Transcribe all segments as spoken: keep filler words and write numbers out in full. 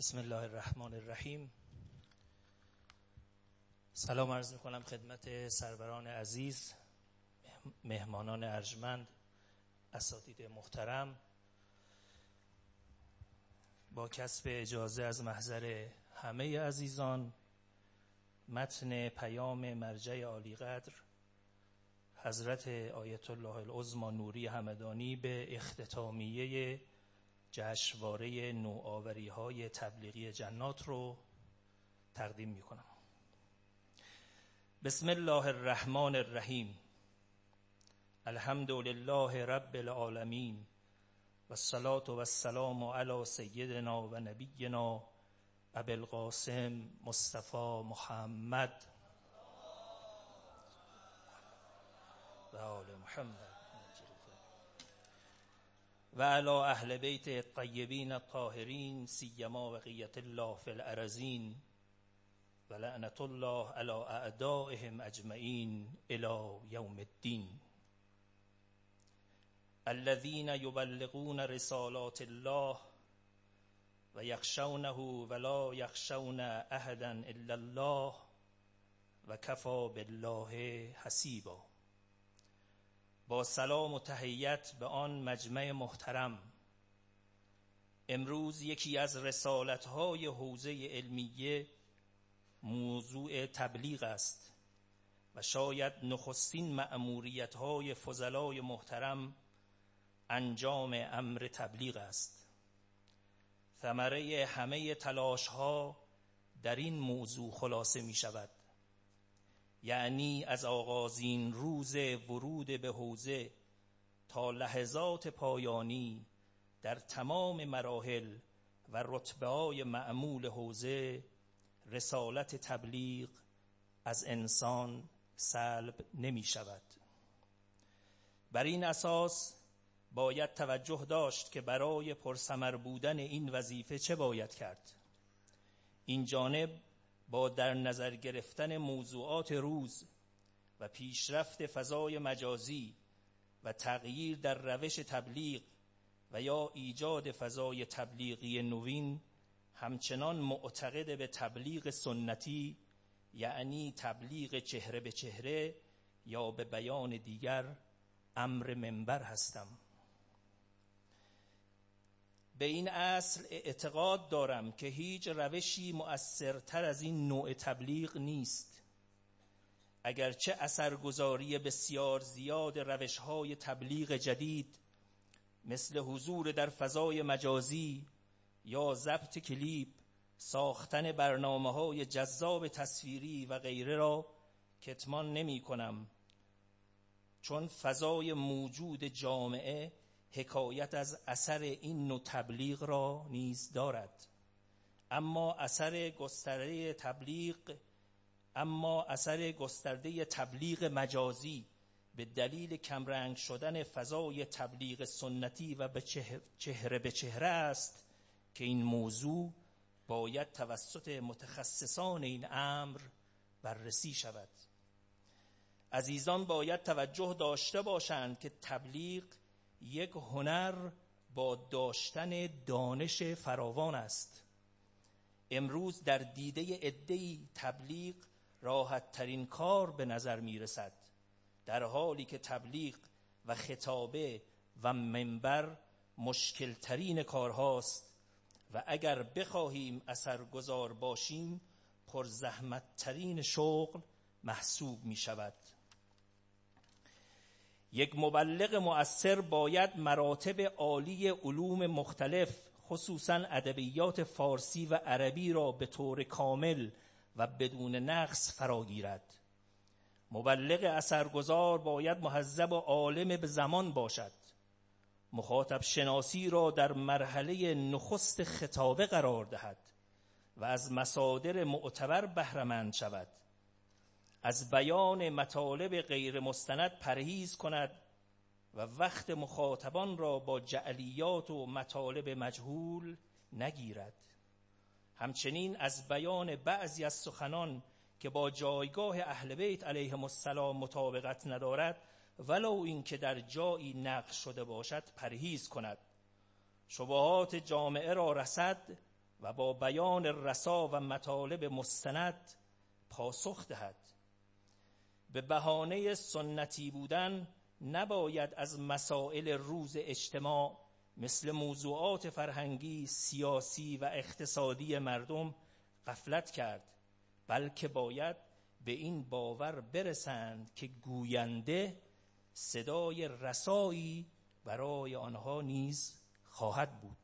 بسم الله الرحمن الرحیم. سلام عرض میکنم خدمت سروران عزیز، مهمانان ارجمند، اساتید محترم. با کسب اجازه از محضر همه عزیزان، متن پیام مرجع عالی قدر حضرت آیت الله العظمی نوری همدانی به اختتامیه جشنواره نوآوری‌های تبلیغی جنات رو تقدیم میکنم. بسم الله الرحمن الرحیم. الحمد لله رب العالمین و الصلاة و السلام علی سیدنا و نبینا ابی القاسم مصطفی محمد و آل محمد و علی اهل بیت الطیبین الطاهرین سیما بقیة الله فی الارضین و لعنت الله علی اعدائهم اجمعین الی یوم الدین. الذین یبلغون رسالات الله و یخشونه ولا یخشون احدا الا الله و کفی بالله حسیبا. با سلام و تحیت به آن مجمع محترم، امروز یکی از رسالت‌های حوزه علمیه موضوع تبلیغ است و شاید نخستین مأموریت‌های فضلای محترم انجام امر تبلیغ است. ثمره همه تلاش‌ها در این موضوع خلاصه می‌شود، یعنی از آغازین روز ورود به حوزه تا لحظات پایانی در تمام مراحل و رتبه‌های معمول حوزه رسالت تبلیغ از انسان سلب نمی شود. بر این اساس باید توجه داشت که برای پرثمر بودن این وظیفه چه باید کرد. این جانب با در نظر گرفتن موضوعات روز و پیشرفت فضای مجازی و تغییر در روش تبلیغ و یا ایجاد فضای تبلیغی نوین، همچنان معتقد به تبلیغ سنتی، یعنی تبلیغ چهره به چهره یا به بیان دیگر امر منبر هستم. به این اصل اعتقاد دارم که هیچ روشی مؤثرتر از این نوع تبلیغ نیست. اگرچه اثرگذاری بسیار زیاد روش‌های تبلیغ جدید مثل حضور در فضای مجازی یا ضبط کلیپ، ساختن برنامه‌های جذاب تصویری و غیره را کتمان نمی‌کنم، چون فضای موجود جامعه حکایت از اثر این نوع تبلیغ را نیز دارد. اما اثر گسترده تبلیغ اما اثر گسترده تبلیغ مجازی به دلیل کمرنگ شدن فضای تبلیغ سنتی و به چهره به چهره است که این موضوع باید توسط متخصصان این امر بررسی شود. عزیزان باید توجه داشته باشند که تبلیغ یک هنر با داشتن دانش فراوان است. امروز در دیده عده‌ای تبلیغ راحت ترین کار به نظر می رسد، در حالی که تبلیغ و خطابه و منبر مشکل ترین کارهاست و اگر بخواهیم اثرگذار باشیم پرزحمت ترین شغل محسوب می شود. یک مبلغ مؤثر باید مراتب عالی علوم مختلف خصوصاً ادبیات فارسی و عربی را به طور کامل و بدون نقص فراگیرد. مبلغ اثرگذار باید مهذب و عالم به زمان باشد. مخاطب شناسی را در مرحله نخست خطابه قرار دهد و از مصادر معتبر بهره مند شود. از بیان مطالب غیر مستند پرهیز کند و وقت مخاطبان را با جعلیات و مطالب مجهول نگیرد. همچنین از بیان بعضی از سخنان که با جایگاه اهل بیت علیهم السلام مطابقت ندارد ولو این که در جایی نقل شده باشد پرهیز کند. شبهات جامعه را رصد و با بیان رسا و مطالب مستند پاسخ دهد. به بهانه سنتی بودن نباید از مسائل روز اجتماع مثل موضوعات فرهنگی، سیاسی و اقتصادی مردم غفلت کرد، بلکه باید به این باور برسند که گوینده صدای رسایی برای آنها نیز خواهد بود.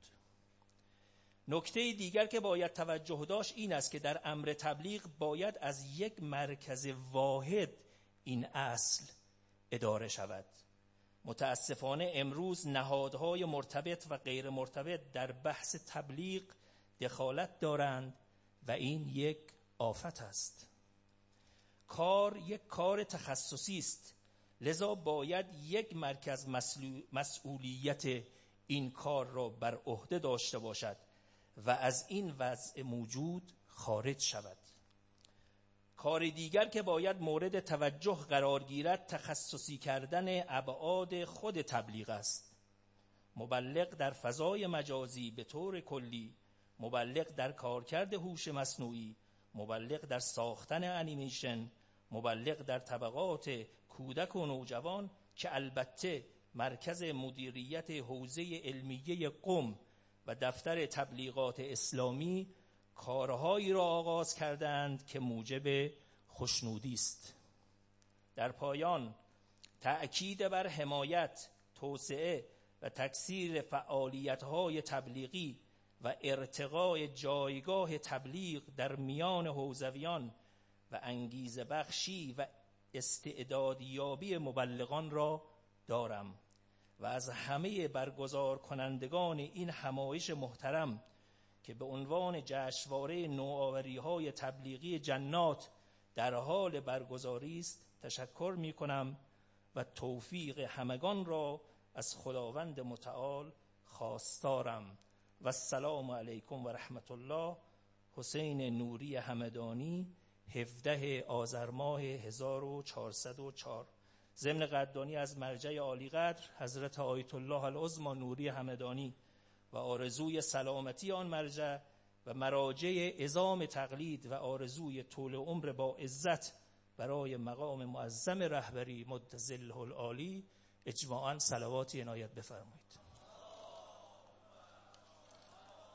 نکته دیگر که باید توجه داشت این است که در امر تبلیغ باید از یک مرکز واحد این اصل اداره شود. متاسفانه امروز نهادهای مرتبط و غیر مرتبط در بحث تبلیغ دخالت دارند و این یک آفت است. کار یک کار تخصصی است، لذا باید یک مرکز مسئولیت این کار را بر عهده داشته باشد و از این وضع موجود خارج شود. کار دیگر که باید مورد توجه قرار گیرد تخصصی کردن ابعاد خود تبلیغ است. مبلغ در فضای مجازی به طور کلی، مبلغ در کارکرد هوش مصنوعی، مبلغ در ساختن انیمیشن، مبلغ در طبقات کودک و نوجوان که البته مرکز مدیریت حوزه علمیه قم و دفتر تبلیغات اسلامی کارهایی را آغاز کردند که موجب خوشنودی است. در پایان تأکید بر حمایت، توسعه و تکثیر فعالیت‌های تبلیغی و ارتقای جایگاه تبلیغ در میان حوزویان و انگیزه بخشی و استعدادیابی مبلغان را دارم و از همه برگزار کنندگان این همایش محترم که به عنوان جشنواره نوآوری‌های تبلیغی جنات در حال برگزاری است تشکر می‌کنم و توفیق همگان را از خداوند متعال خواستارم. و السلام علیکم و رحمت الله. حسین نوری همدانی، هفدهم آذر ماه هزار و چهارصد و چهار. ضمن قدردانی از مرجع عالی قدر حضرت آیت الله العظمی نوری همدانی و آرزوی سلامتی آن مرجع و مراجع عظام تقلید و آرزوی طول عمر با عزت برای مقام معظم رهبری مد ظله العالی، اجماعاً صلواتی عنایت بفرمایید.